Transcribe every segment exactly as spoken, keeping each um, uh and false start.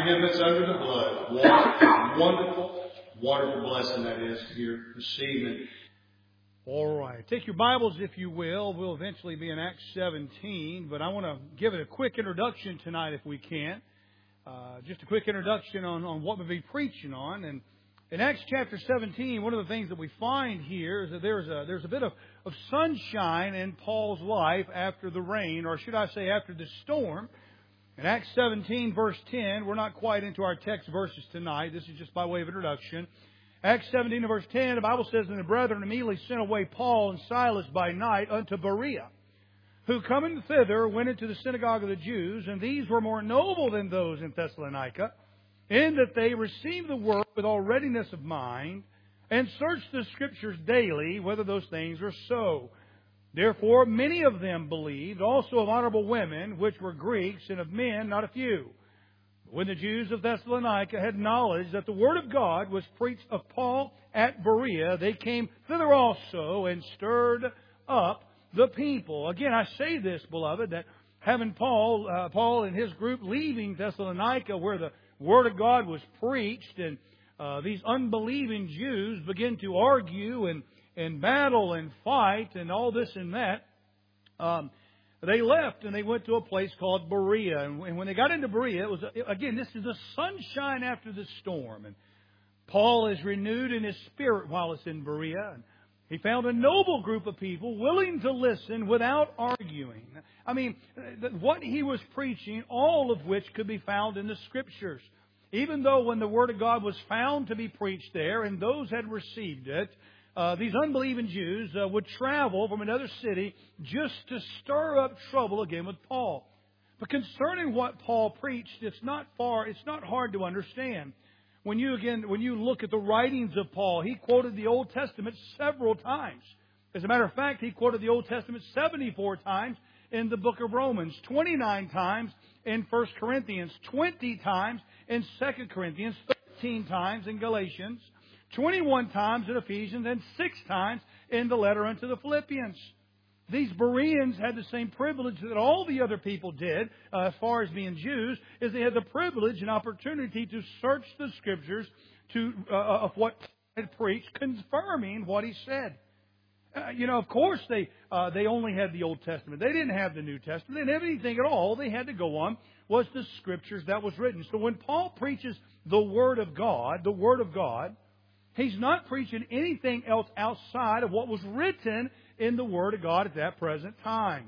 him that's under the blood. What wonderful, wonderful blessing that is here this evening. All right. Take your Bibles, if you will. We'll eventually be in Acts seventeen, but I want to give it a quick introduction tonight if we can. Uh, just a quick introduction on, on what we'll be preaching on. And in Acts chapter seventeen, one of the things that we find here is that there's a, there's a bit of, of sunshine in Paul's life after the rain, or should I say after the storm. In Acts seventeen, verse ten, we're not quite into our text verses tonight. This is just by way of introduction. Acts seventeen, verse ten, the Bible says, "And the brethren immediately sent away Paul and Silas by night unto Berea, who coming thither went into the synagogue of the Jews, and these were more noble than those in Thessalonica, in that they received the word with all readiness of mind, and searched the Scriptures daily, whether those things were so. Therefore many of them believed, also of honorable women, which were Greeks, and of men not a few. When the Jews of Thessalonica had knowledge that the word of God was preached of Paul at Berea, they came thither also, and stirred up the people." Again, I say this, beloved, that having Paul, uh, Paul and his group leaving Thessalonica, where the word of God was preached, and uh, these unbelieving Jews begin to argue and, and battle and fight and all this and that, um, they left and they went to a place called Berea. And when they got into Berea, it was again, this is the sunshine after the storm, and Paul is renewed in his spirit while it's in Berea. And he found a noble group of people willing to listen without arguing. I mean, what he was preaching, all of which could be found in the Scriptures. Even though when the Word of God was found to be preached there, and those had received it, uh, these unbelieving Jews uh, would travel from another city just to stir up trouble again with Paul. But concerning what Paul preached, it's not far, it's not hard to understand. When you again, when you look at the writings of Paul, he quoted the Old Testament several times. As a matter of fact, he quoted the Old Testament seventy-four times in the book of Romans, twenty-nine times in First Corinthians, twenty times in Second Corinthians, thirteen times in Galatians, twenty-one times in Ephesians, and six times in the letter unto the Philippians. These Bereans had the same privilege that all the other people did, uh, as far as being Jews, is they had the privilege and opportunity to search the Scriptures to uh, of what Paul had preached, confirming what he said. Uh, you know, of course, they uh, they only had the Old Testament. They didn't have the New Testament. They didn't have anything at all. All they had to go on was the Scriptures that was written. So when Paul preaches the Word of God, the Word of God, he's not preaching anything else outside of what was written in the Word of God at that present time.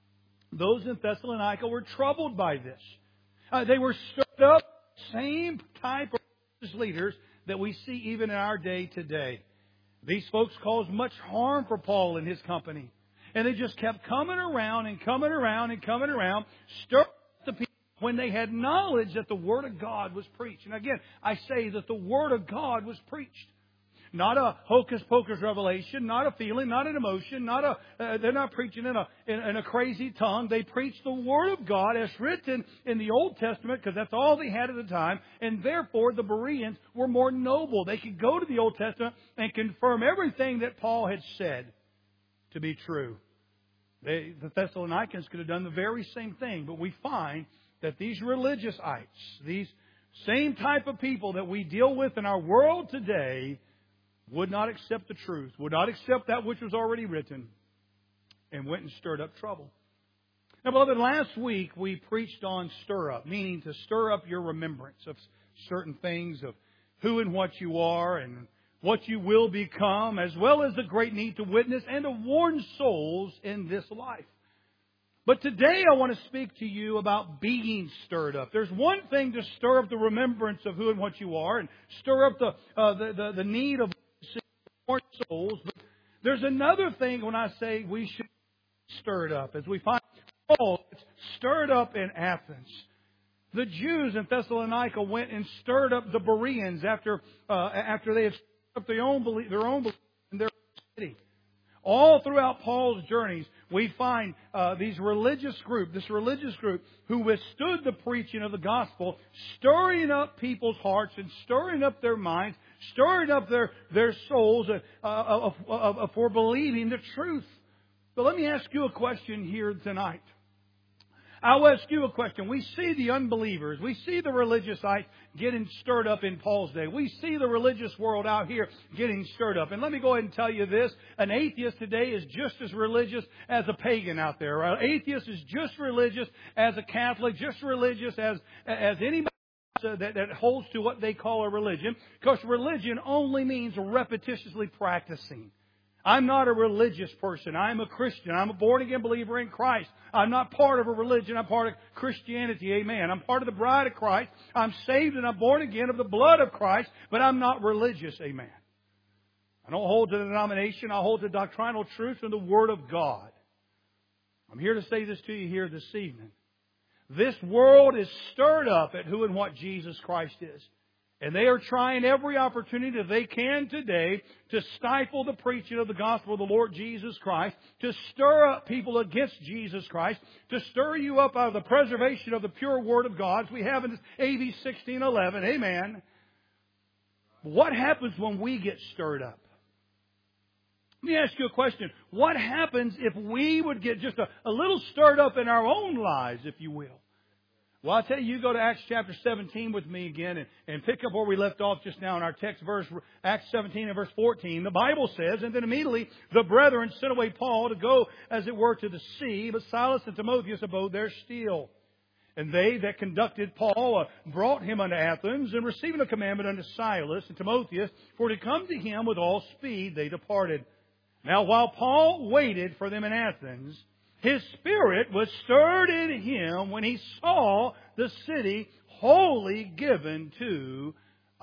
Those in Thessalonica were troubled by this. Uh, they were stirred up, same type of religious leaders that we see even in our day today. These folks caused much harm for Paul and his company. And they just kept coming around and coming around and coming around, stirring up the people when they had knowledge that the Word of God was preached. And again, I say that the Word of God was preached. Not a hocus-pocus revelation, not a feeling, not an emotion, not a. Uh, they're not preaching in a in, in a crazy tongue. They preach the Word of God as written in the Old Testament, because that's all they had at the time. And therefore, the Bereans were more noble. They could go to the Old Testament and confirm everything that Paul had said to be true. They, the Thessalonians could have done the very same thing, but we find that these religious-ites, these same type of people that we deal with in our world today, would not accept the truth, would not accept that which was already written, and went and stirred up trouble. Now, beloved, last week we preached on stir up, meaning to stir up your remembrance of certain things, of who and what you are and what you will become, as well as the great need to witness and to warn souls in this life. But today I want to speak to you about being stirred up. There's one thing to stir up the remembrance of who and what you are, and stir up the uh, the, the, the need of more souls. But there's another thing when I say we should stir it up. As we find Paul stirred up in Athens. The Jews in Thessalonica went and stirred up the Bereans after uh, after they had stirred up their own belief, their own belief in their city. All throughout Paul's journeys, we find uh, these religious group, this religious group who withstood the preaching of the gospel, stirring up people's hearts and stirring up their minds, stirring up their, their souls uh, uh, uh, uh, for believing the truth. But let me ask you a question here tonight. I'll ask you a question. We see the unbelievers. We see the religiousites getting stirred up in Paul's day. We see the religious world out here getting stirred up. And let me go ahead and tell you this. An atheist today is just as religious as a pagan out there. An atheist is just religious as a Catholic, just religious as, as anybody else that, that holds to what they call a religion. Because religion only means repetitiously practicing. I'm not a religious person. I'm a Christian. I'm a born-again believer in Christ. I'm not part of a religion. I'm part of Christianity. Amen. I'm part of the bride of Christ. I'm saved and I'm born again of the blood of Christ, but I'm not religious. Amen. I don't hold to the denomination. I hold to doctrinal truth and the Word of God. I'm here to say this to you here this evening. This world is stirred up at who and what Jesus Christ is. And they are trying every opportunity that they can today to stifle the preaching of the gospel of the Lord Jesus Christ, to stir up people against Jesus Christ, to stir you up out of the preservation of the pure Word of God, as we have in A V sixteen eleven. Amen. What happens when we get stirred up? Let me ask you a question. What happens if we would get just a, a little stirred up in our own lives, if you will? Well, I'll tell you, you go to Acts chapter seventeen with me again and, and pick up where we left off just now in our text verse, Acts seventeen and verse fourteen. The Bible says, and then immediately the brethren sent away Paul to go, as it were, to the sea, but Silas and Timotheus abode there still. And they that conducted Paul uh, brought him unto Athens, and receiving a commandment unto Silas and Timotheus, for to come to him with all speed, they departed. Now, while Paul waited for them in Athens, his spirit was stirred in him when he saw the city wholly given to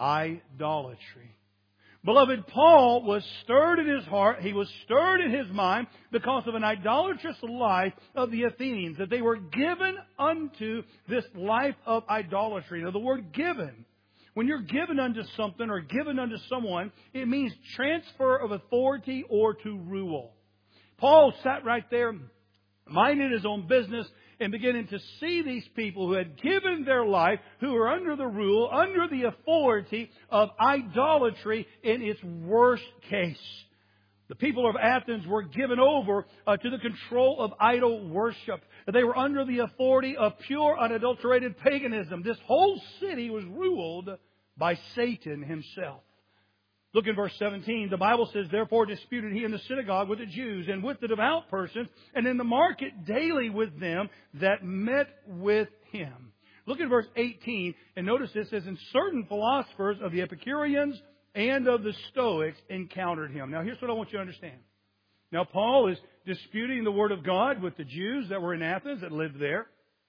idolatry. Beloved, Paul was stirred in his heart. He was stirred in his mind because of an idolatrous life of the Athenians, that they were given unto this life of idolatry. Now, the word given, when you're given unto something or given unto someone, it means transfer of authority or to rule. Paul sat right there, minding his own business, and beginning to see these people who had given their life, who were under the rule, under the authority of idolatry in its worst case. The people of Athens were given over uh, to the control of idol worship. They were under the authority of pure, unadulterated paganism. This whole city was ruled by Satan himself. Look in verse seventeen. The Bible says, therefore disputed he in the synagogue with the Jews and with the devout persons, and in the market daily with them that met with him. Look at verse eighteen, and notice this says, and certain philosophers of the Epicureans and of the Stoics encountered him. Now here's what I want you to understand. Now Paul is disputing the Word of God with the Jews that were in Athens, that lived there,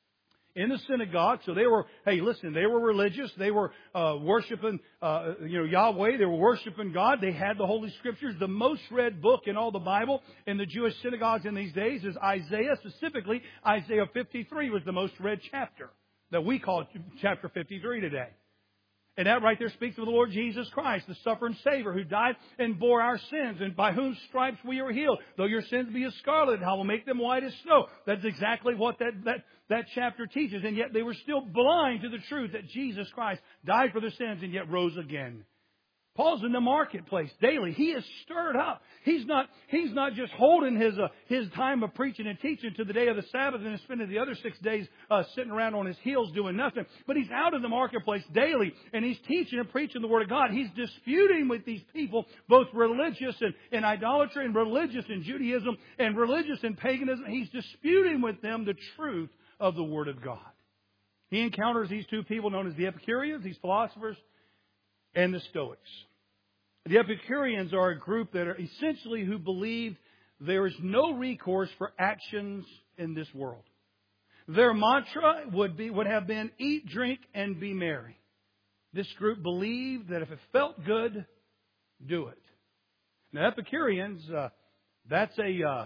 in the synagogue. So they were, hey, listen, they were religious. They were uh, worshiping, uh, you know, Yahweh. They were worshiping God. They had the Holy Scriptures. The most read book in all the Bible in the Jewish synagogues in these days is Isaiah. Specifically, Isaiah fifty-three was the most read chapter that we call chapter fifty-three today. And that right there speaks of the Lord Jesus Christ, the suffering Savior who died and bore our sins, and by whose stripes we are healed. Though your sins be as scarlet, I will make them white as snow. That's exactly what that, that, that chapter teaches. And yet they were still blind to the truth that Jesus Christ died for their sins and yet rose again. Paul's in the marketplace daily. He is stirred up. He's not, he's not just holding his, uh, his time of preaching and teaching to the day of the Sabbath and spending the other six days uh, sitting around on his heels doing nothing. But he's out in the marketplace daily, and he's teaching and preaching the Word of God. He's disputing with these people, both religious and, and idolatry, and religious in Judaism, and religious in paganism. He's disputing with them the truth of the Word of God. He encounters these two people known as the Epicureans, these philosophers, and the Stoics. The Epicureans are a group that are essentially who believed there is no recourse for actions in this world. Their mantra would be would have been eat, drink, and be merry. This group believed that if it felt good, do it. Now, Epicureans, uh, that's a uh,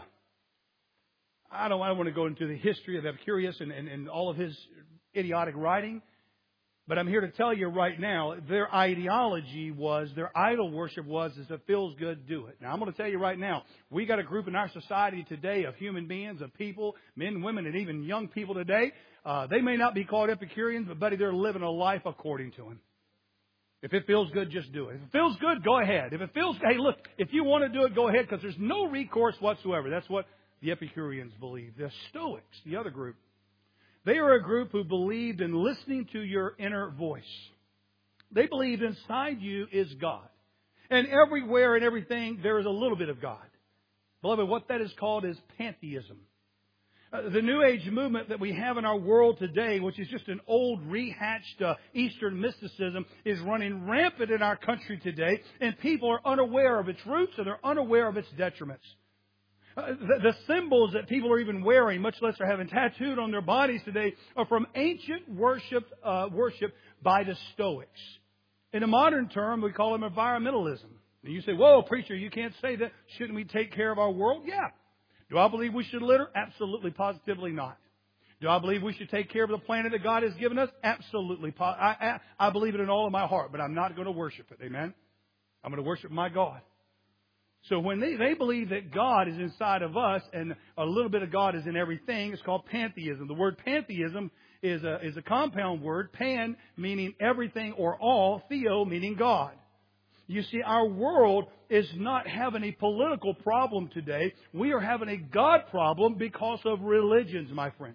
I don't I don't want to go into the history of Epicurus and, and, and all of his idiotic writing. But I'm here to tell you right now, their ideology was, their idol worship was, if it feels good, do it. Now, I'm going to tell you right now, we got a group in our society today of human beings, of people, men, women, and even young people today. Uh, they may not be called Epicureans, but buddy, they're living a life according to him. If it feels good, just do it. If it feels good, go ahead. If it feels, hey, look, if you want to do it, go ahead, because there's no recourse whatsoever. That's what the Epicureans believe. The Stoics, the other group, They are a group who believed in listening to your inner voice. They believed inside you is God. And everywhere and everything, there is a little bit of God. Beloved, what that is called is pantheism. Uh, the New Age movement that we have in our world today, which is just an old, rehatched uh, Eastern mysticism, is running rampant in our country today, and people are unaware of its roots and they're unaware of its detriments. Uh, the, the symbols that people are even wearing, much less are having tattooed on their bodies today, are from ancient worship, uh, worship by the Stoics. In a modern term, we call them environmentalism. And you say, whoa, preacher, you can't say that. Shouldn't we take care of our world? Yeah. Do I believe we should litter? Absolutely, positively not. Do I believe we should take care of the planet that God has given us? Absolutely. I, I, I believe it in all of my heart, but I'm not going to worship it. Amen? I'm going to worship my God. So when they, they believe that God is inside of us and a little bit of God is in everything, it's called pantheism. The word pantheism is a, is a compound word, pan meaning everything or all, theo meaning God. You see, our world is not having a political problem today. We are having a God problem because of religions, my friend.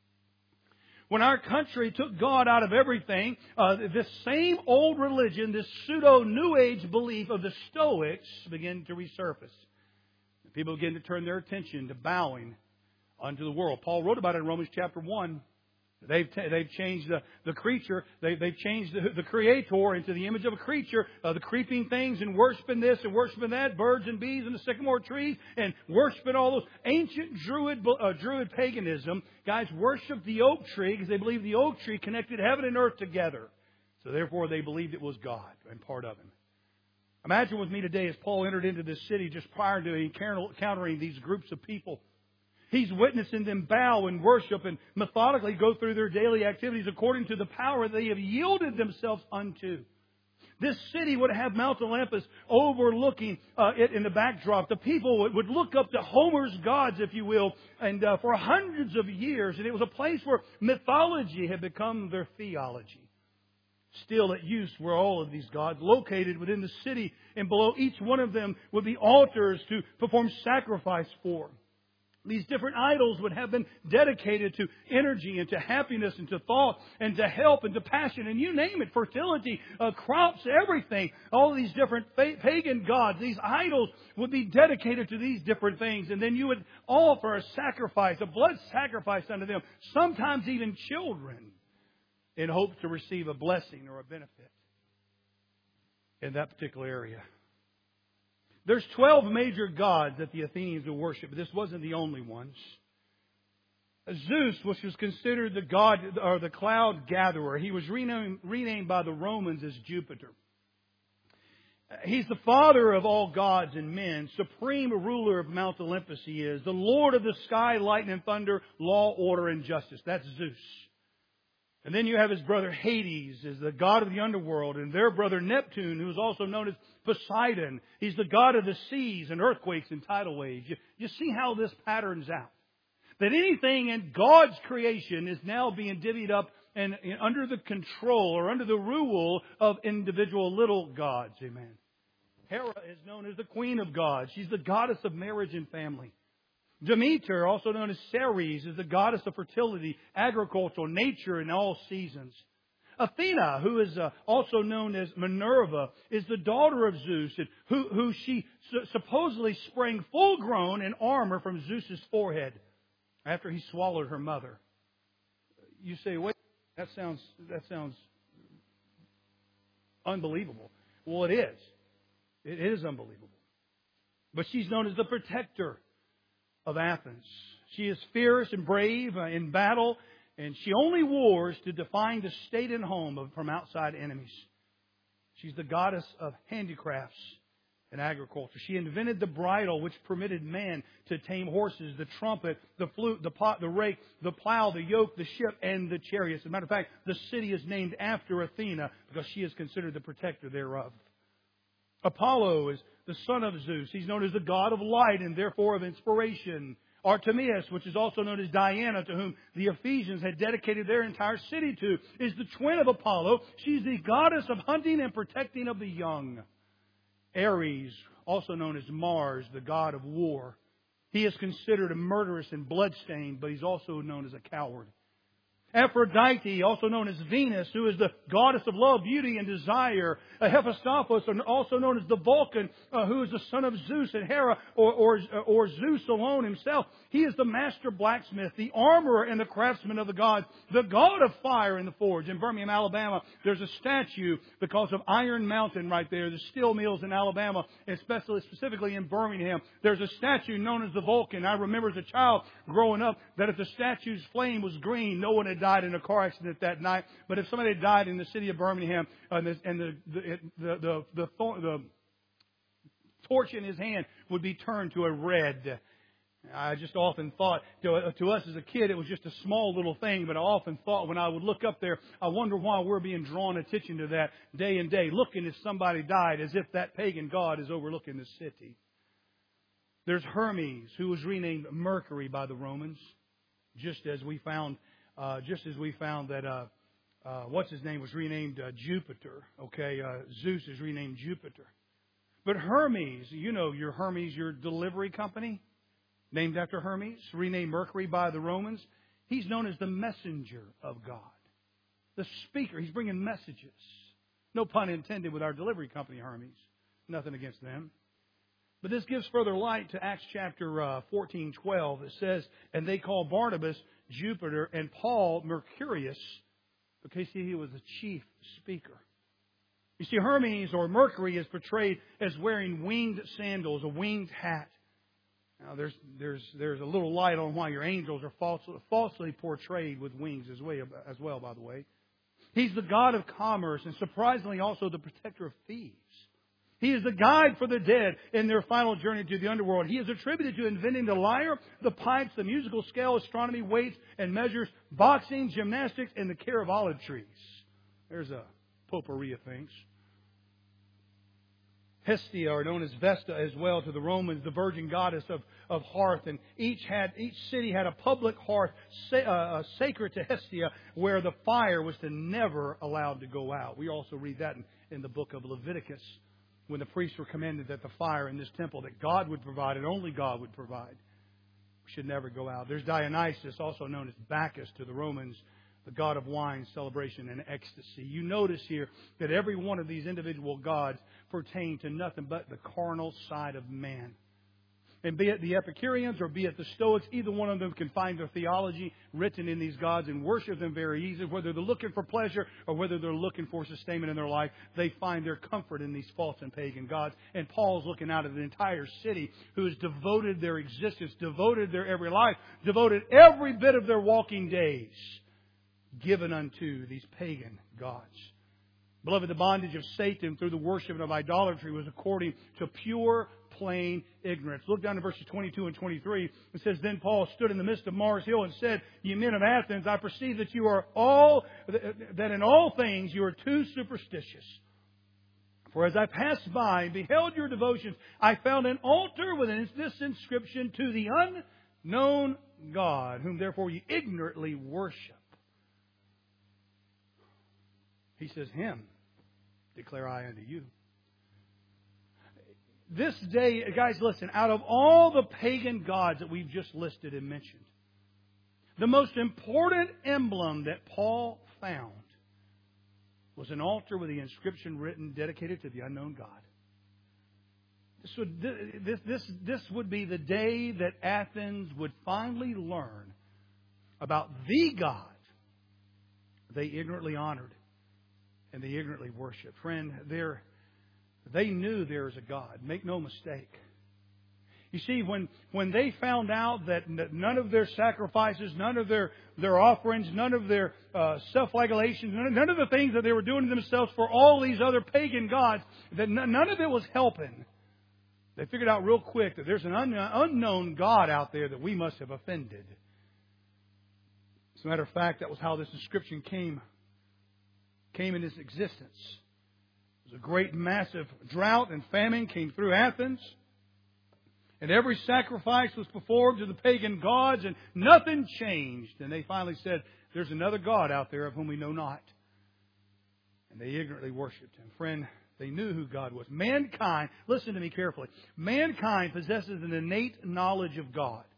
When our country took God out of everything, uh, this same old religion, this pseudo-New Age belief of the Stoics began to resurface. People began to turn their attention to bowing unto the world. Paul wrote about it in Romans chapter one. They've, t- they've changed the, the creature. They, they've changed the, the creator into the image of a creature. Uh, the creeping things and worshiping this and worshiping that. Birds and bees and the sycamore trees. And worshiping all those ancient Druid, uh, Druid paganism. Guys worshiped the oak tree because they believed the oak tree connected heaven and earth together. So therefore they believed it was God and part of Him. Imagine with me today as Paul entered into this city just prior to encountering these groups of people. He's witnessing them bow and worship and methodically go through their daily activities according to the power they have yielded themselves unto. This city would have Mount Olympus overlooking uh, it in the backdrop. The people would, would look up to Homer's gods, if you will, and uh, for hundreds of years. And it was a place where mythology had become their theology. Still at use were all of these gods located within the city, and below each one of them would be altars to perform sacrifice for. These different idols would have been dedicated to energy and to happiness and to thought and to help and to passion and you name it, fertility, uh, crops, everything. All of these different fa- pagan gods, these idols would be dedicated to these different things. And then you would offer a sacrifice, a blood sacrifice unto them, sometimes even children, in hopes to receive a blessing or a benefit in that particular area. There's twelve major gods that the Athenians would worship, but this wasn't the only ones. Zeus, which was considered the god or the cloud gatherer, he was renamed, renamed by the Romans as Jupiter. He's the father of all gods and men, supreme ruler of Mount Olympus he is, the Lord of the sky, lightning and thunder, law, order, and justice. That's Zeus. And then you have his brother Hades, is the god of the underworld, and their brother Neptune, who is also known as Poseidon. He's the god of the seas and earthquakes and tidal waves. You, you see how this patterns out. That anything in God's creation is now being divvied up and, and under the control or under the rule of individual little gods. Amen. Hera is known as the queen of gods. She's the goddess of marriage and family. Demeter, also known as Ceres, is the goddess of fertility, agriculture, nature, and all seasons. Athena, who is uh, also known as Minerva, is the daughter of Zeus, and who, who she su- supposedly sprang full-grown in armor from Zeus's forehead after he swallowed her mother. You say, wait, that sounds that sounds unbelievable. Well, it is. It is unbelievable. But she's known as the protector of Athens. She is fierce and brave uh, in battle, and she only wars to defend the state and home of, from outside enemies. She's the goddess of handicrafts and agriculture. She invented the bridle, which permitted man to tame horses, the trumpet, the flute, the pot, the rake, the plow, the yoke, the ship, and the chariots. As a matter of fact, the city is named after Athena because she is considered the protector thereof. Apollo is the son of Zeus. He's known as the god of light and therefore of inspiration. Artemis, which is also known as Diana, to whom the Ephesians had dedicated their entire city to, is the twin of Apollo. She's the goddess of hunting and protecting of the young. Ares, also known as Mars, the god of war. He is considered a murderous and bloodstained, but he's also known as a coward. Aphrodite, also known as Venus, who is the goddess of love, beauty, and desire. Uh, Hephaestus, also known as the Vulcan, uh, who is the son of Zeus and Hera, or, or, or Zeus alone himself. He is the master blacksmith, the armorer and the craftsman of the gods, the god of fire in the forge. In Birmingham, Alabama, there's a statue because of Iron Mountain right there, the steel mills in Alabama, especially specifically in Birmingham. There's a statue known as the Vulcan. I remember as a child growing up that if the statue's flame was green, no one had died in a car accident that night. But if somebody had died in the city of Birmingham and the and the the the, the, the, the torch in his hand would be turned to a red. I just often thought, to, to us as a kid, it was just a small little thing, but I often thought when I would look up there, I wonder why we're being drawn attention to that day and day, looking if somebody died as if that pagan god is overlooking the city. There's Hermes, who was renamed Mercury by the Romans, just as we found, uh, just as we found that, uh, uh, what's his name was renamed uh, Jupiter. Okay, uh, Zeus is renamed Jupiter. But Hermes, you know your Hermes, your delivery company, named after Hermes, renamed Mercury by the Romans. He's known as the messenger of God, the speaker. He's bringing messages. No pun intended with our delivery company, Hermes. Nothing against them. But this gives further light to Acts chapter uh, fourteen twelve. It says, and they called Barnabas Jupiter and Paul Mercurius, because see, he was the chief speaker. You see, Hermes or Mercury is portrayed as wearing winged sandals, a winged hat. Now, there's there's there's a little light on why your angels are falsely, falsely portrayed with wings as well, as well, by the way. He's the god of commerce and surprisingly also the protector of thieves. He is the guide for the dead in their final journey to the underworld. He is attributed to inventing the lyre, the pipes, the musical scale, astronomy, weights and measures, boxing, gymnastics, and the care of olive trees. There's a potpourri of things. Hestia, or known as Vesta as well to the Romans, the virgin goddess of, of hearth. And each had each city had a public hearth sa- uh, sacred to Hestia, where the fire was to never allowed to go out. We also read that in, in the book of Leviticus, when the priests were commanded that the fire in this temple that God would provide and only God would provide should never go out. There's Dionysus, also known as Bacchus to the Romans, the god of wine, celebration, and ecstasy. You notice here that every one of these individual gods pertain to nothing but the carnal side of man. And be it the Epicureans or be it the Stoics, either one of them can find their theology written in these gods and worship them very easily. Whether they're looking for pleasure or whether they're looking for sustainment in their life, they find their comfort in these false and pagan gods. And Paul's looking out at an entire city who has devoted their existence, devoted their every life, devoted every bit of their walking days given unto these pagan gods. Beloved, the bondage of Satan through the worship of idolatry was according to pure, plain ignorance. Look down to verses twenty-two and twenty-three. It says, then Paul stood in the midst of Mars Hill and said, ye men of Athens, I perceive that you are all, that in all things you are too superstitious. For as I passed by and beheld your devotions, I found an altar with this inscription, to the unknown God, whom therefore ye ignorantly worship. He says, him declare I unto you. This day, guys, listen, out of all the pagan gods that we've just listed and mentioned, the most important emblem that Paul found was an altar with the inscription written, dedicated to the unknown God. This would, this, this, this would be the day that Athens would finally learn about the God they ignorantly honored and they ignorantly worshiped. Friend, they're, they knew there was a God. Make no mistake. You see, when, when they found out that none of their sacrifices, none of their, their offerings, none of their uh, self-flagellation, none, none of the things that they were doing to themselves for all these other pagan gods, that n- none of it was helping, they figured out real quick that there's an un- unknown God out there that we must have offended. As a matter of fact, that was how this inscription came came in its existence. It was a great massive drought and famine came through Athens. And every sacrifice was performed to the pagan gods and nothing changed. And they finally said, there's another God out there of whom we know not. And they ignorantly worshipped Him. Friend, they knew who God was. Mankind, listen to me carefully, mankind possesses an innate knowledge of God.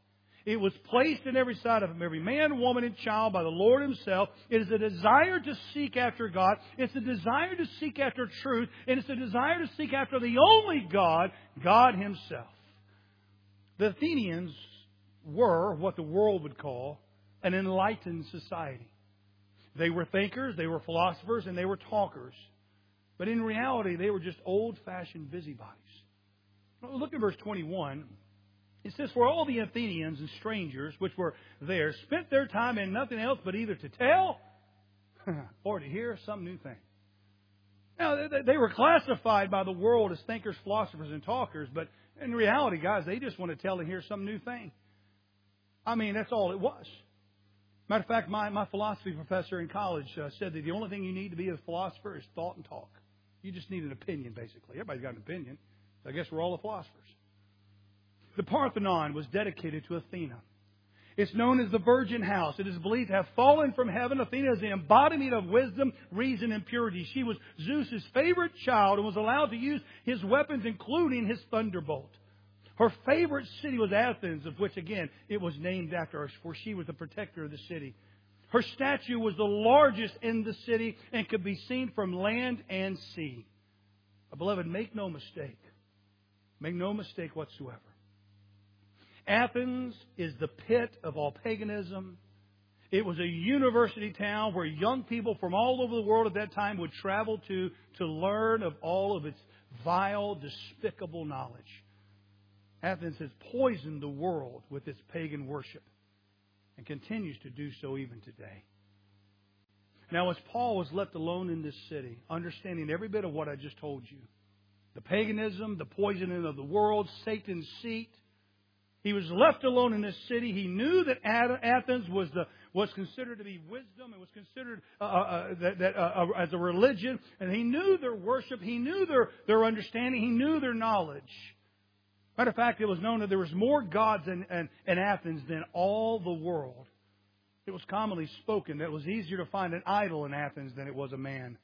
It was placed in every side of him, every man, woman, and child by the Lord Himself. It is a desire to seek after God. It's a desire to seek after truth. And it's a desire to seek after the only God, God Himself. The Athenians were what the world would call an enlightened society. They were thinkers, they were philosophers, and they were talkers. But in reality, they were just old-fashioned busybodies. Look at verse twenty-one. It says, "For all the Athenians and strangers which were there spent their time in nothing else but either to tell or to hear some new thing." Now, they were classified by the world as thinkers, philosophers, and talkers, but in reality, guys, they just want to tell and hear some new thing. I mean, that's all it was. Matter of fact, my, my philosophy professor in college uh, said that the only thing you need to be a philosopher is thought and talk. You just need an opinion, basically. Everybody's got an opinion. So I guess we're all the philosophers. The Parthenon was dedicated to Athena. It's known as the Virgin House. It is believed to have fallen from heaven. Athena is the embodiment of wisdom, reason, and purity. She was Zeus's favorite child and was allowed to use his weapons, including his thunderbolt. Her favorite city was Athens, of which, again, it was named after her, for she was the protector of the city. Her statue was the largest in the city and could be seen from land and sea. Beloved, make no mistake. Make no mistake whatsoever. Athens is the pit of all paganism. It was a university town where young people from all over the world at that time would travel to to learn of all of its vile, despicable knowledge. Athens has poisoned the world with its pagan worship and continues to do so even today. Now, as Paul was left alone in this city, understanding every bit of what I just told you, the paganism, the poisoning of the world, Satan's seat, he was left alone in this city. He knew that Athens was the was considered to be wisdom. It was considered uh, uh, that, that uh, as a religion. And he knew their worship. He knew their, their understanding. He knew their knowledge. Matter of fact, it was known that there was more gods in, in, in Athens than all the world. It was commonly spoken that it was easier to find an idol in Athens than it was a man.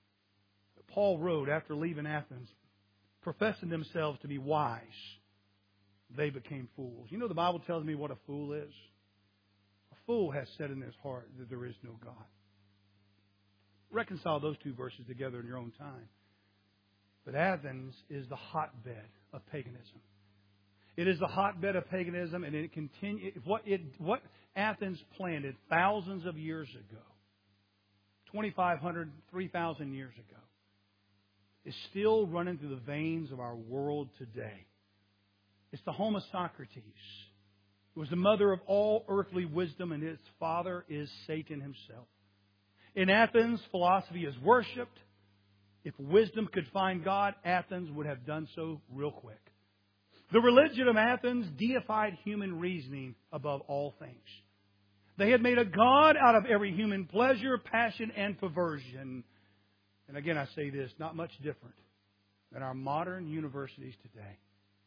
Paul wrote, after leaving Athens, professing themselves to be wise, they became fools. You know, the Bible tells me what a fool is. A fool has said in his heart that there is no God. Reconcile those two verses together in your own time. But Athens is the hotbed of paganism. It is the hotbed of paganism, and it continue, what, it, what Athens planted thousands of years ago, twenty-five hundred, three thousand years ago, is still running through the veins of our world today. It's the home of Socrates. It was the mother of all earthly wisdom, and its father is Satan himself. In Athens, philosophy is worshipped. If wisdom could find God, Athens would have done so real quick. The religion of Athens deified human reasoning above all things. They had made a god out of every human pleasure, passion, and perversion. And again, I say this, not much different than our modern universities today.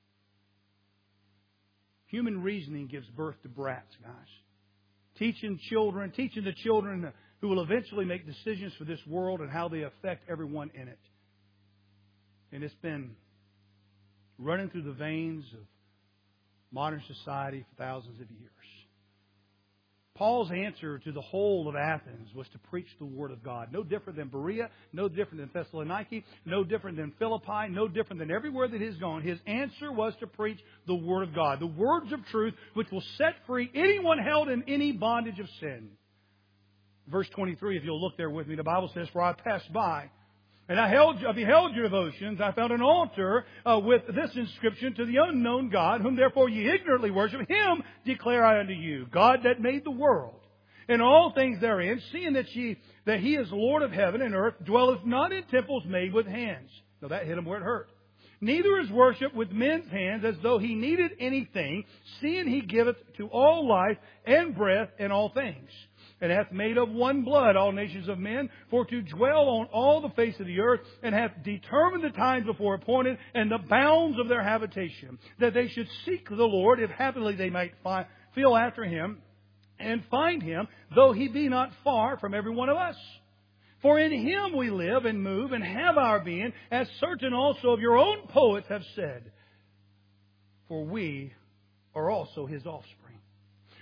Human reasoning gives birth to brats, guys. Teaching children, teaching the children who will eventually make decisions for this world and how they affect everyone in it. And it's been running through the veins of modern society for thousands of years. Paul's answer to the whole of Athens was to preach the Word of God. No different than Berea, no different than Thessaloniki, no different than Philippi, no different than everywhere that he's gone. His answer was to preach the Word of God, the words of truth which will set free anyone held in any bondage of sin. Verse twenty-three, if you'll look there with me, the Bible says, "For I passed by, and I, held, I beheld your devotions. I found an altar uh, with this inscription, to the unknown God, whom therefore ye ignorantly worship. Him declare I unto you, God that made the world, and all things therein, seeing that ye that He is Lord of heaven and earth, dwelleth not in temples made with hands." Now that hit him where it hurt. "Neither is worship with men's hands, as though He needed anything, seeing He giveth to all life and breath and all things. And hath made of one blood all nations of men, for to dwell on all the face of the earth, and hath determined the times before appointed, and the bounds of their habitation, that they should seek the Lord, if happily they might find, feel after Him, and find Him, though He be not far from every one of us. For in Him we live and move and have our being, as certain also of your own poets have said. For we are also His offspring."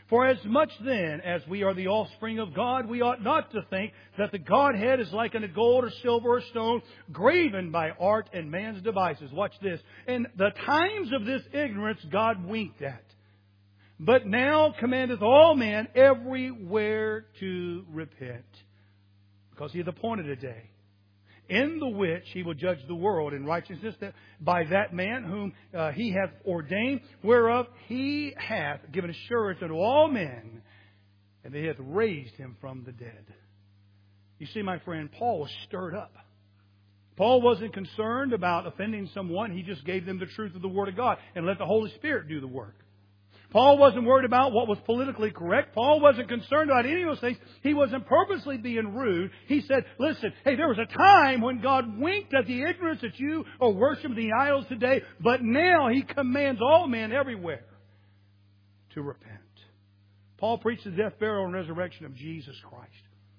For as much then as we are the offspring of God, we ought not to think that the Godhead is like unto gold or silver or stone, graven by art and man's devices. Watch this. In the times of this ignorance God winked at, but now commandeth all men everywhere to repent, because He hath appointed a day, in the which He will judge the world in righteousness, that by that man whom uh, He hath ordained, whereof He hath given assurance unto all men, and that He hath raised Him from the dead. You see, my friend, Paul was stirred up. Paul wasn't concerned about offending someone. He just gave them the truth of the Word of God and let the Holy Spirit do the work. Paul wasn't worried about what was politically correct. Paul wasn't concerned about any of those things. He wasn't purposely being rude. He said, listen, hey, there was a time when God winked at the ignorance that you are worshiping the idols today, but now He commands all men everywhere to repent. Paul preached the death, burial, and resurrection of Jesus Christ.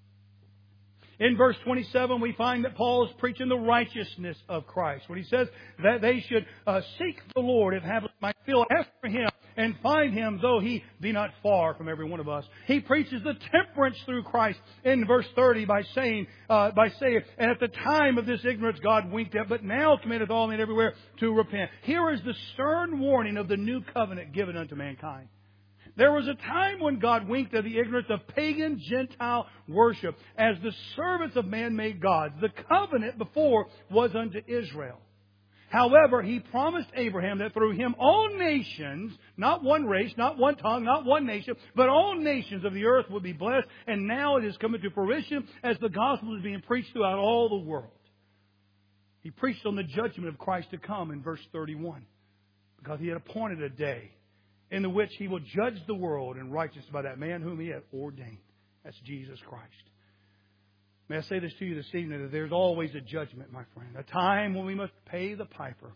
In verse twenty-seven, we find that Paul is preaching the righteousness of Christ. When he says that they should uh, seek the Lord, if have my fill, ask for Him, and find Him, though He be not far from every one of us. He preaches the temperance through Christ in verse thirty by saying, uh, by saying, and at the time of this ignorance God winked at, but now commandeth all men everywhere to repent. Here is the stern warning of the new covenant given unto mankind. There was a time when God winked at the ignorance of pagan Gentile worship as the servants of man-made gods. The covenant before was unto Israel. However, He promised Abraham that through him all nations, not one race, not one tongue, not one nation, but all nations of the earth would be blessed. And now it is coming to fruition as the gospel is being preached throughout all the world. He preached on the judgment of Christ to come in verse thirty-one, because He had appointed a day in the which He will judge the world in righteousness by that man whom He hath ordained. That's Jesus Christ. May I say this to you this evening, that there's always a judgment, my friend. A time when we must pay the piper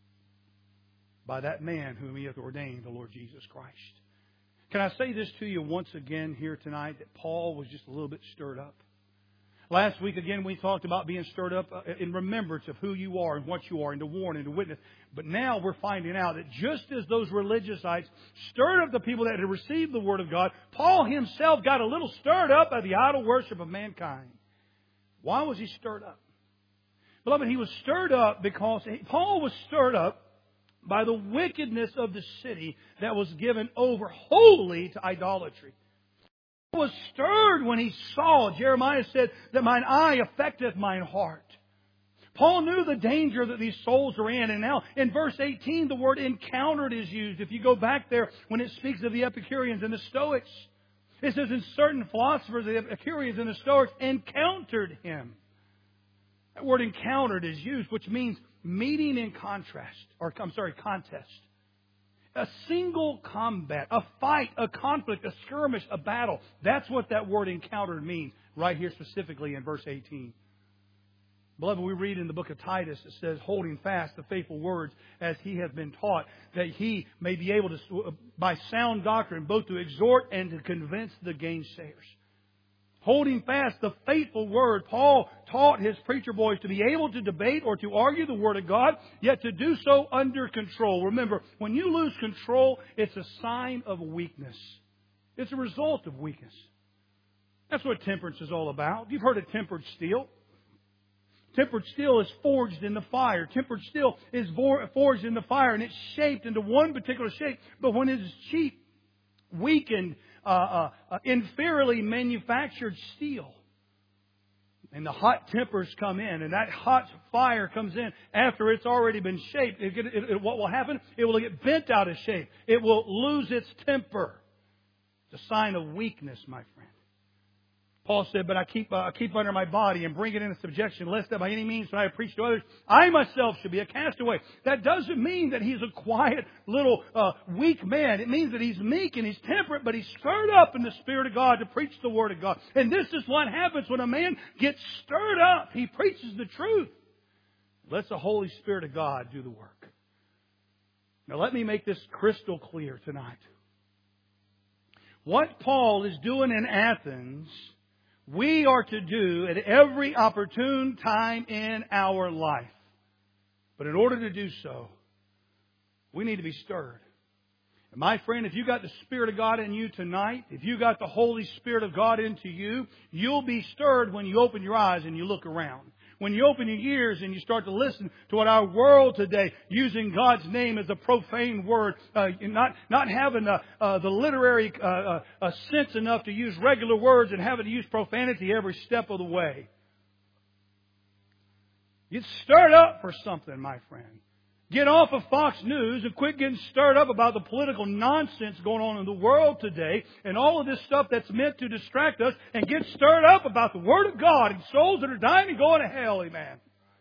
by that man whom He hath ordained, the Lord Jesus Christ. Can I say this to you once again here tonight, that Paul was just a little bit stirred up? Last week, again, we talked about being stirred up in remembrance of who you are and what you are, and to warn and to witness. But now we're finding out that just as those religiousites stirred up the people that had received the Word of God, Paul himself got a little stirred up by the idol worship of mankind. Why was he stirred up? Beloved, he was stirred up because Paul was stirred up by the wickedness of the city that was given over wholly to idolatry. Was stirred when he saw, Jeremiah said, that mine eye affecteth mine heart. Paul knew the danger that these souls are in. And now in verse eighteen, the word encountered is used. If you go back there when it speaks of the Epicureans and the Stoics, it says in certain philosophers, the Epicureans and the Stoics encountered him. That word encountered is used, which means meeting in contrast, or I'm sorry, contest. A single combat, a fight, a conflict, a skirmish, a battle. That's what that word encountered means right here specifically in verse eighteen. Beloved, we read in the book of Titus, it says, holding fast the faithful words as he has been taught, that he may be able to, by sound doctrine, both to exhort and to convince the gainsayers. Holding fast the faithful word, Paul taught his preacher boys to be able to debate or to argue the Word of God, yet to do so under control. Remember, when you lose control, it's a sign of weakness. It's a result of weakness. That's what temperance is all about. You've heard of tempered steel. Tempered steel is forged in the fire. Tempered steel is forged in the fire, and it's shaped into one particular shape. But when it is cheap, weakened, uh, uh, uh, inferiorly manufactured steel, and the hot tempers come in, and that hot fire comes in after it's already been shaped, it, it, it, what will happen? It will get bent out of shape. It will lose its temper. It's a sign of weakness, my friend. Paul said, but I keep, uh, I keep under my body and bring it into subjection, lest that by any means when I preach to others, I myself should be a castaway. That doesn't mean that he's a quiet, little, uh, weak man. It means that he's meek and he's temperate, but he's stirred up in the Spirit of God to preach the Word of God. And this is what happens when a man gets stirred up. He preaches the truth. Lets the Holy Spirit of God do the work. Now let me make this crystal clear tonight. What Paul is doing in Athens, we are to do at every opportune time in our life. But in order to do so, we need to be stirred. My friend, if you got the Spirit of God in you tonight, if you got the Holy Spirit of God into you, you'll be stirred when you open your eyes and you look around. When you open your ears and you start to listen to what our world today, using God's name as a profane word, uh, not not having uh, uh, the literary uh, uh, uh, sense enough to use regular words and having to use profanity every step of the way. Get stirred up for something, my friend. Get off of Fox News and quit getting stirred up about the political nonsense going on in the world today and all of this stuff that's meant to distract us, and get stirred up about the Word of God and souls that are dying and going to hell. Amen.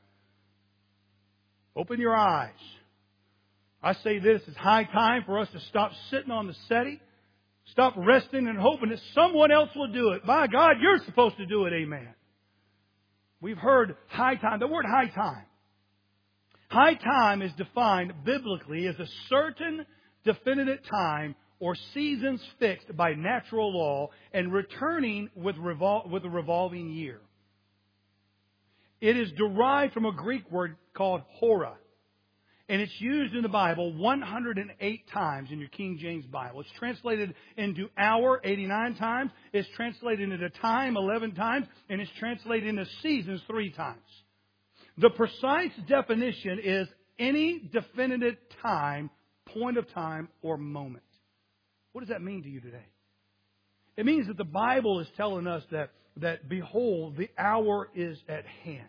Open your eyes. I say this, it's high time for us to stop sitting on the settee, stop resting and hoping that someone else will do it. My God, you're supposed to do it. Amen. We've heard high time. The word high time. High time is defined biblically as a certain definite time or seasons fixed by natural law and returning with, revol- with a revolving year. It is derived from a Greek word called hora. And it's used in the Bible one hundred eight times in your King James Bible. It's translated into hour eighty-nine times. It's translated into time eleven times. And it's translated into seasons three times. The precise definition is any definite time, point of time, or moment. What does that mean to you today? It means that the Bible is telling us that, that behold, the hour is at hand.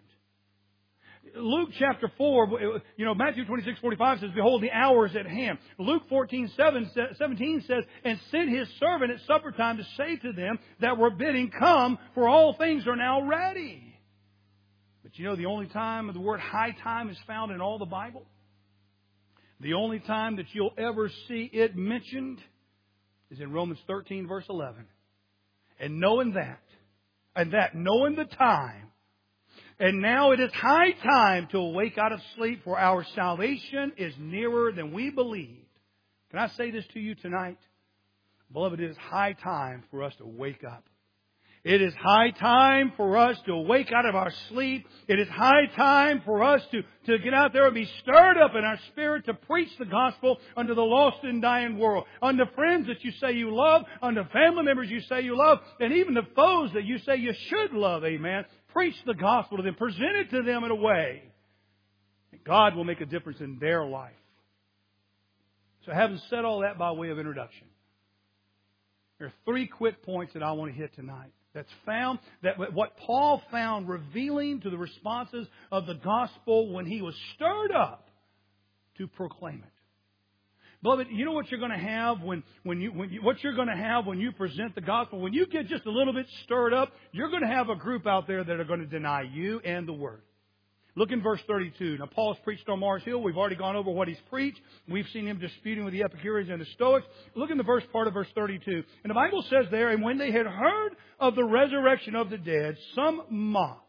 Luke chapter four, you know, Matthew twenty-six forty-five says, behold, the hour is at hand. Luke fourteen seventeen says, and sent his servant at supper time to say to them that were bidding, come, for all things are now ready. But you know the only time the word high time is found in all the Bible? The only time that you'll ever see it mentioned is in Romans thirteen verse eleven. And knowing that, and that knowing the time, and now it is high time to awake out of sleep, for our salvation is nearer than we believed. Can I say this to you tonight? Beloved, it is high time for us to wake up. It is high time for us to wake out of our sleep. It is high time for us to, to get out there and be stirred up in our spirit to preach the gospel unto the lost and dying world. Unto friends that you say you love, unto family members you say you love, and even the foes that you say you should love, amen. Preach the gospel to them. Present it to them in a way that God will make a difference in their life. So having said all that by way of introduction, there are three quick points that I want to hit tonight. That's found, that what Paul found revealing to the responses of the gospel when he was stirred up to proclaim it. Beloved, you know what you're going to have when, when you, when you, what you're going to have when you present the gospel? When you get just a little bit stirred up, you're going to have a group out there that are going to deny you and the Word. Look in verse thirty-two. Now, Paul's preached on Mars Hill. We've already gone over what he's preached. We've seen him disputing with the Epicureans and the Stoics. Look in the verse part of verse thirty-two. And the Bible says there, and when they had heard of the resurrection of the dead, some mocked.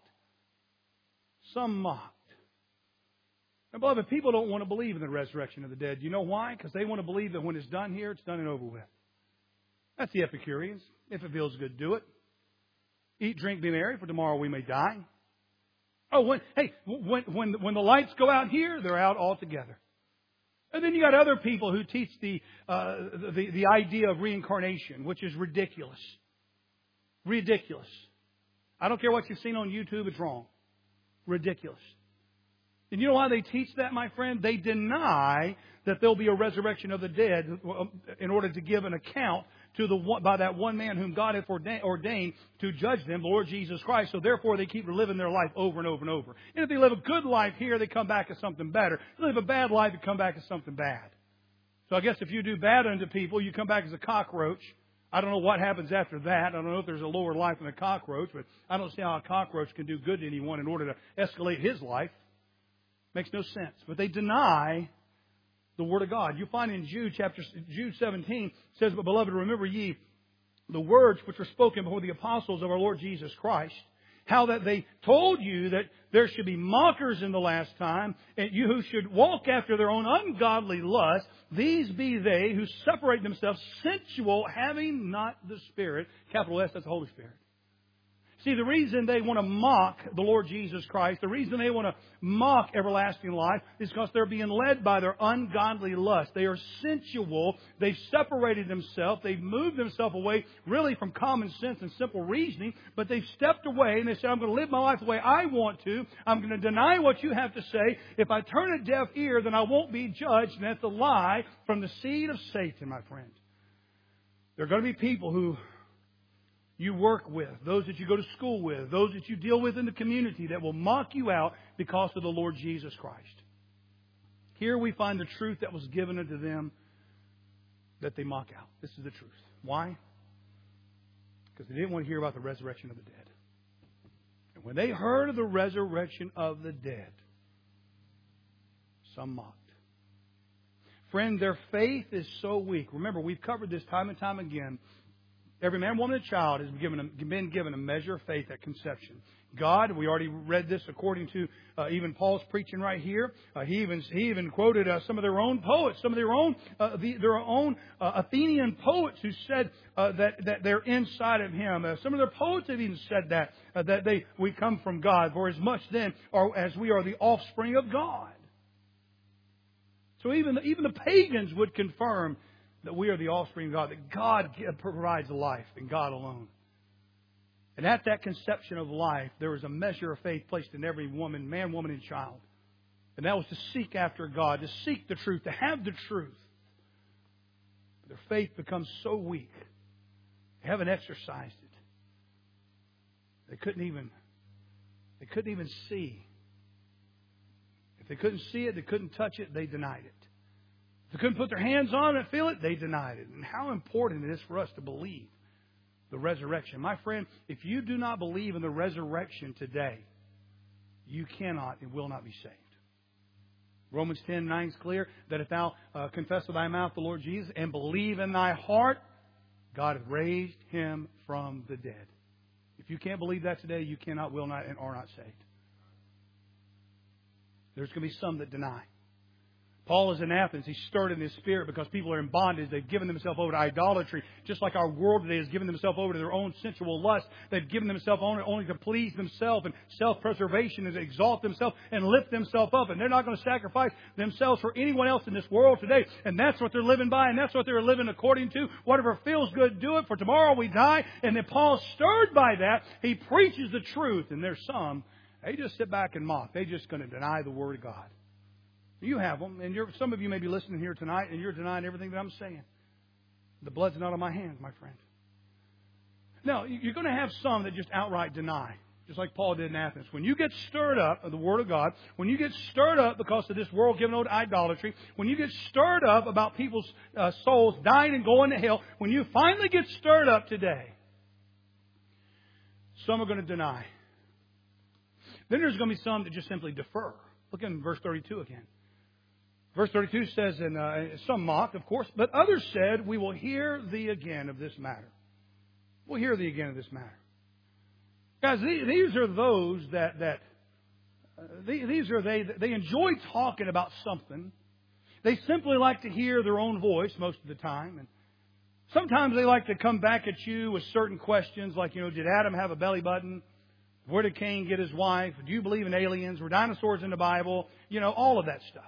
Some mocked. Now, beloved, people don't want to believe in the resurrection of the dead. You know why? Because they want to believe that when it's done here, it's done and over with. That's the Epicureans. If it feels good, do it. Eat, drink, be merry, for tomorrow we may die. Oh, when, hey, when, when, when the lights go out here, they're out altogether. And then you got other people who teach the, uh, the, the idea of reincarnation, which is ridiculous. Ridiculous. I don't care what you've seen on YouTube, it's wrong. Ridiculous. And you know why they teach that, my friend? They deny that there'll be a resurrection of the dead in order to give an account to the one, by that one man whom God hath ordained to judge them, the Lord Jesus Christ. So therefore they keep living their life over and over and over. And if they live a good life here, they come back as something better. If they live a bad life, they come back as something bad. So I guess if you do bad unto people, you come back as a cockroach. I don't know what happens after that. I don't know if there's a lower life than a cockroach, but I don't see how a cockroach can do good to anyone in order to escalate his life. Makes no sense. But they deny the Word of God. You find in Jude chapter Jude seventeen says, "But beloved, remember ye the words which were spoken before the apostles of our Lord Jesus Christ, how that they told you that there should be mockers in the last time, and you who should walk after their own ungodly lust. These be they who separate themselves sensual, having not the Spirit." Capital S, that's the Holy Spirit. See, the reason they want to mock the Lord Jesus Christ, the reason they want to mock everlasting life is because they're being led by their ungodly lust. They are sensual. They've separated themselves. They've moved themselves away really from common sense and simple reasoning, but they've stepped away and they say, I'm going to live my life the way I want to. I'm going to deny what you have to say. If I turn a deaf ear, then I won't be judged. And that's a lie from the seed of Satan, my friend. There are going to be people who you work with, those that you go to school with, those that you deal with in the community that will mock you out because of the Lord Jesus Christ. Here we find the truth that was given unto them that they mock out. This is the truth. Why? Because they didn't want to hear about the resurrection of the dead. And when they heard of the resurrection of the dead, some mocked. Friend, their faith is so weak. Remember, we've covered this time and time again. Every man, woman, and child has been given a, been given a measure of faith at conception. God, we already read this according to uh, even Paul's preaching right here. Uh, he even he even quoted uh, some of their own poets, some of their own uh, the, their own uh, Athenian poets who said uh, that that they're inside of Him. Uh, some of their poets have even said that uh, that they we come from God. For as much then or as we are the offspring of God. So even even the pagans would confirm that we are the offspring of God, that God provides life and God alone. And at that conception of life, there was a measure of faith placed in every woman, man, woman, and child. And that was to seek after God, to seek the truth, to have the truth. But their faith becomes so weak, they haven't exercised it. They couldn't even, they couldn't even see. If they couldn't see it, they couldn't touch it, they denied it. If they couldn't put their hands on it and feel it, they denied it. And how important it is for us to believe the resurrection. My friend, if you do not believe in the resurrection today, you cannot and will not be saved. Romans ten nine is clear that if thou uh, confess with thy mouth the Lord Jesus and believe in thy heart, God hath raised Him from the dead. If you can't believe that today, you cannot, will not, and are not saved. There's going to be some that deny. Paul is in Athens. He's stirred in his spirit because people are in bondage. They've given themselves over to idolatry. Just like our world today has given themselves over to their own sensual lust. They've given themselves only, only to please themselves and self-preservation and to exalt themselves and lift themselves up. And they're not going to sacrifice themselves for anyone else in this world today. And that's what they're living by, and that's what they're living according to. Whatever feels good, do it, for tomorrow we die. And then Paul, stirred by that, he preaches the truth. And there's some, they just sit back and mock. They're just going to deny the Word of God. You have them, and you're, some of you may be listening here tonight, and you're denying everything that I'm saying. The blood's not on my hands, my friend. Now, you're going to have some that just outright deny, just like Paul did in Athens. When you get stirred up of the Word of God, when you get stirred up because of this world given over to idolatry, when you get stirred up about people's uh, souls dying and going to hell, when you finally get stirred up today, some are going to deny. Then there's going to be some that just simply defer. Look in verse thirty-two again. Verse thirty-two says, and uh, some mocked, of course, but others said, we will hear thee again of this matter. We'll hear thee again of this matter. Guys, these are those that, that uh, these are they, they enjoy talking about something. They simply like to hear their own voice most of the time. And sometimes they like to come back at you with certain questions like, you know, did Adam have a belly button? Where did Cain get his wife? Do you believe in aliens? Were dinosaurs in the Bible? You know, all of that stuff.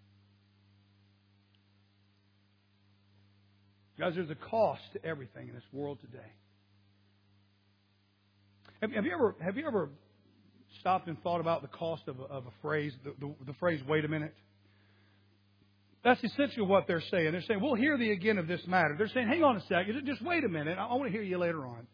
Guys, there's a cost to everything in this world today. Have, have you ever have you ever stopped and thought about the cost of a, of a phrase, the, the, the phrase, wait a minute? That's essentially what they're saying. They're saying, we'll hear thee again of this matter. They're saying, hang on a second, just wait a minute. I, I want to hear you later on.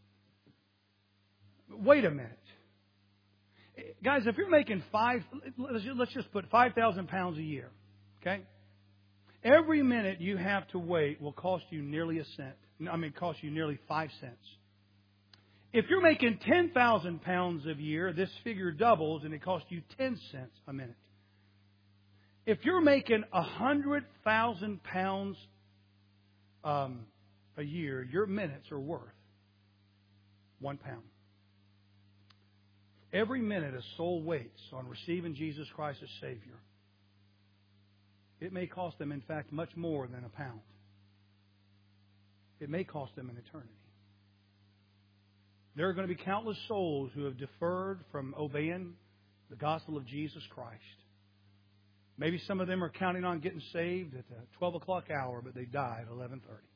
Wait a minute. Guys, if you're making five, let's just put five thousand pounds a year, okay? Every minute you have to wait will cost you nearly a cent. I mean, cost you nearly five cents. If you're making ten thousand pounds a year, this figure doubles and it costs you ten cents a minute. If you're making one hundred thousand pounds um, a year, your minutes are worth one pound. Every minute a soul waits on receiving Jesus Christ as Savior, it may cost them, in fact, much more than a pound. It may cost them an eternity. There are going to be countless souls who have deferred from obeying the gospel of Jesus Christ. Maybe some of them are counting on getting saved at the twelve o'clock hour, but they die at eleven thirty.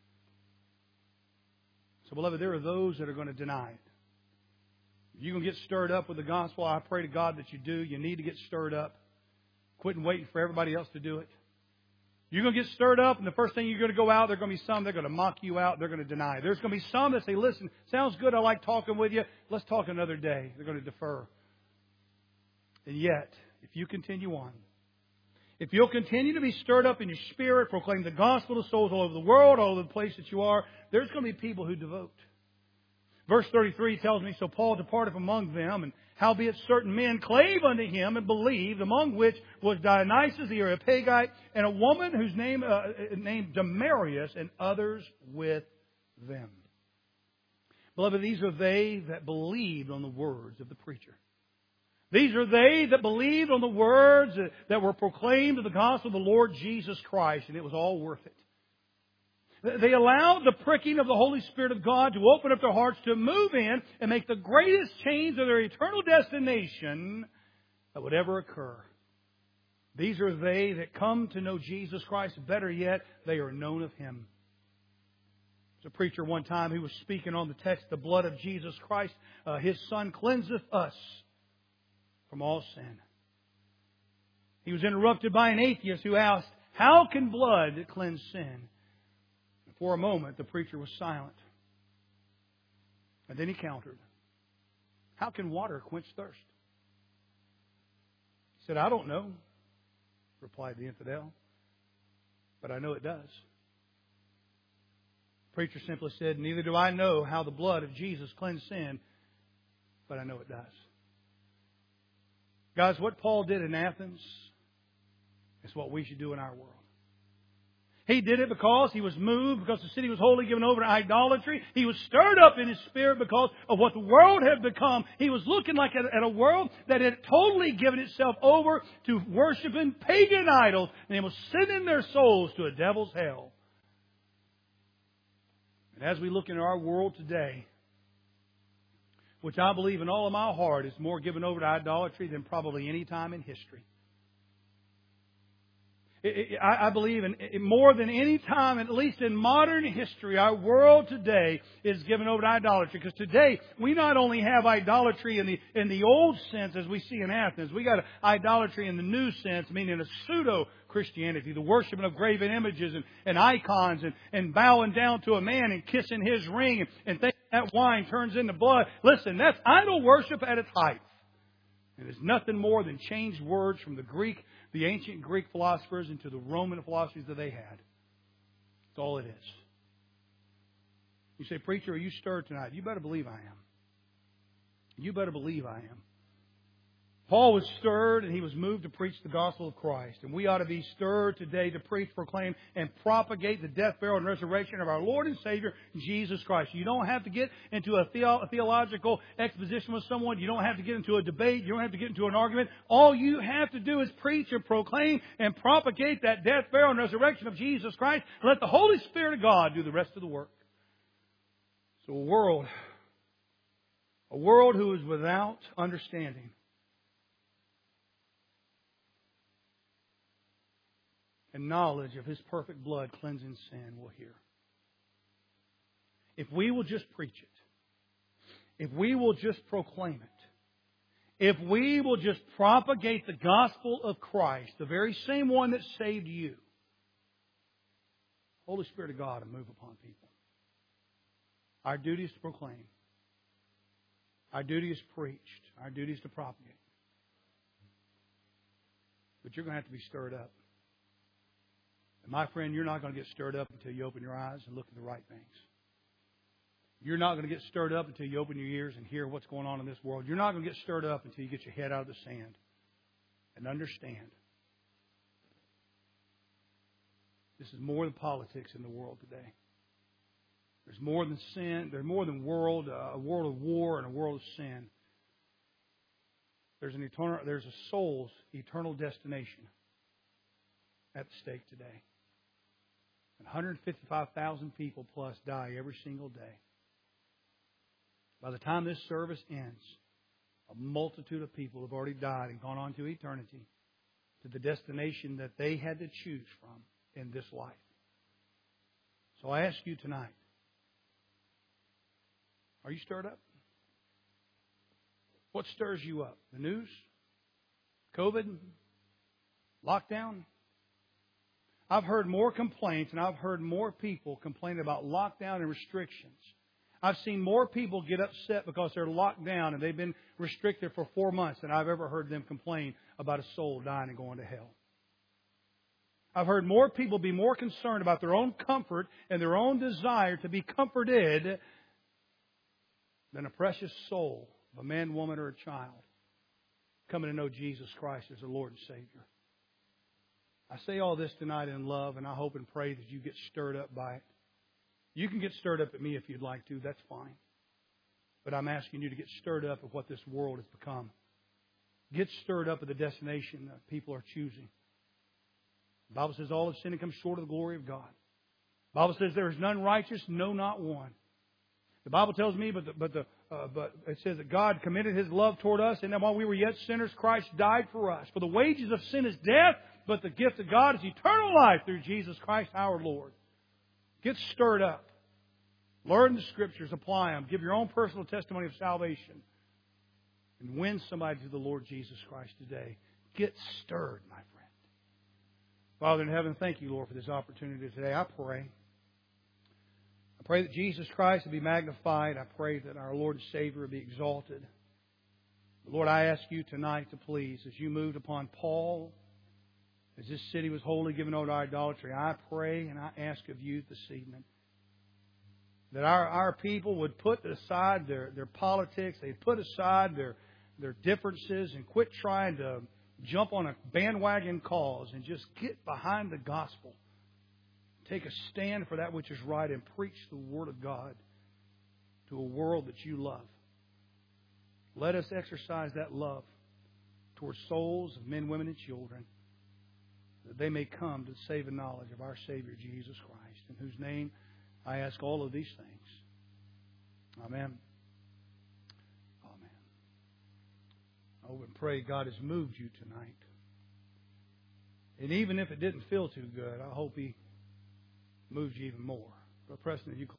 So, beloved, there are those that are going to deny it. If you're going to get stirred up with the gospel, I pray to God that you do. You need to get stirred up. Quit waiting for everybody else to do it. You're going to get stirred up, and the first thing you're going to go out, there are going to be some that are going to mock you out. They're going to deny. There's going to be some that say, listen, sounds good. I like talking with you. Let's talk another day. They're going to defer. And yet, if you continue on, if you'll continue to be stirred up in your spirit, proclaim the gospel to souls all over the world, all over the place that you are, there's going to be people who devote. Verse thirty-three tells me, so Paul departed from among them, and howbeit certain men clave unto him and believed, among which was Dionysius the Areopagite, and a woman whose name uh, named Damaris, and others with them. Beloved, these are they that believed on the words of the preacher. These are they that believed on the words that were proclaimed of the gospel of the Lord Jesus Christ, and it was all worth it. They allowed the pricking of the Holy Spirit of God to open up their hearts to move in and make the greatest change of their eternal destination that would ever occur. These are they that come to know Jesus Christ. Better yet, they are known of Him. There's a preacher one time who was speaking on the text, the blood of Jesus Christ, uh, His Son cleanseth us from all sin. He was interrupted by an atheist who asked, how can blood cleanse sin? For a moment, the preacher was silent. And then he countered. How can water quench thirst? He said, I don't know, replied the infidel, but I know it does. The preacher simply said, neither do I know how the blood of Jesus cleansed sin, but I know it does. Guys, what Paul did in Athens is what we should do in our world. He did it because he was moved, because the city was wholly given over to idolatry. He was stirred up in his spirit because of what the world had become. He was looking like at, at a world that had totally given itself over to worshiping pagan idols, and it was sending their souls to a devil's hell. And as we look into our world today, which I believe in all of my heart is more given over to idolatry than probably any time in history. I believe in more than any time, at least in modern history, our world today is given over to idolatry. Because today, we not only have idolatry in the in the old sense as we see in Athens, we got idolatry in the new sense, meaning a pseudo-Christianity, the worshiping of graven images and, and icons and, and bowing down to a man and kissing his ring and, and thinking that wine turns into blood. Listen, that's idol worship at its height. It is nothing more than changed words from the Greek, the ancient Greek philosophers into the Roman philosophies that they had. That's all it is. You say, preacher, are you stirred tonight? You better believe I am. You better believe I am. Paul was stirred and he was moved to preach the gospel of Christ. And we ought to be stirred today to preach, proclaim, and propagate the death, burial, and resurrection of our Lord and Savior, Jesus Christ. You don't have to get into a, theo- a theological exposition with someone. You don't have to get into a debate. You don't have to get into an argument. All you have to do is preach and proclaim and propagate that death, burial, and resurrection of Jesus Christ. And let the Holy Spirit of God do the rest of the work. So a world, a world who is without understanding, and knowledge of His perfect blood cleansing sin will hear. If we will just preach it, if we will just proclaim it, if we will just propagate the gospel of Christ, the very same one that saved you, Holy Spirit of God will move upon people. Our duty is to proclaim. Our duty is preached. Our duty is to propagate. But you're going to have to be stirred up. And my friend, you're not going to get stirred up until you open your eyes and look at the right things. You're not going to get stirred up until you open your ears and hear what's going on in this world. You're not going to get stirred up until you get your head out of the sand and understand. This is more than politics in the world today. There's more than sin. There's more than world, uh, a world of war and a world of sin. There's an eternal, there's a soul's eternal destination at stake today. one hundred fifty-five thousand people plus die every single day. By the time this service ends, a multitude of people have already died and gone on to eternity, to the destination that they had to choose from in this life. So I ask you tonight, are you stirred up? What stirs you up? The news? COVID? Lockdown? I've heard more complaints and I've heard more people complain about lockdown and restrictions. I've seen more people get upset because they're locked down and they've been restricted for four months than I've ever heard them complain about a soul dying and going to hell. I've heard more people be more concerned about their own comfort and their own desire to be comforted than a precious soul of a man, woman, or a child coming to know Jesus Christ as their Lord and Savior. I say all this tonight in love, and I hope and pray that you get stirred up by it. You can get stirred up at me if you'd like to. That's fine. But I'm asking you to get stirred up at what this world has become. Get stirred up at the destination that people are choosing. The Bible says all have sinned and come short of the glory of God. The Bible says there is none righteous, no, not one. The Bible tells me, but the, but the uh, but it says that God committed His love toward us, and that while we were yet sinners, Christ died for us. For the wages of sin is death, but the gift of God is eternal life through Jesus Christ our Lord. Get stirred up. Learn the Scriptures, apply them. Give your own personal testimony of salvation. And win somebody to the Lord Jesus Christ today. Get stirred, my friend. Father in heaven, thank you, Lord, for this opportunity today. I pray. I pray that Jesus Christ will be magnified. I pray that our Lord and Savior will be exalted. Lord, I ask you tonight to please, as you moved upon Paul, as this city was wholly given over to idolatry, I pray and I ask of you this evening that our, our people would put aside their, their politics, they'd put aside their, their differences and quit trying to jump on a bandwagon cause and just get behind the gospel. Take a stand for that which is right and preach the Word of God to a world that you love. Let us exercise that love towards souls of men, women, and children, that they may come to the saving knowledge of our Savior, Jesus Christ, in whose name I ask all of these things. Amen. Amen. I hope and pray God has moved you tonight. And even if it didn't feel too good, I hope He moved you even more. Brother Preston, you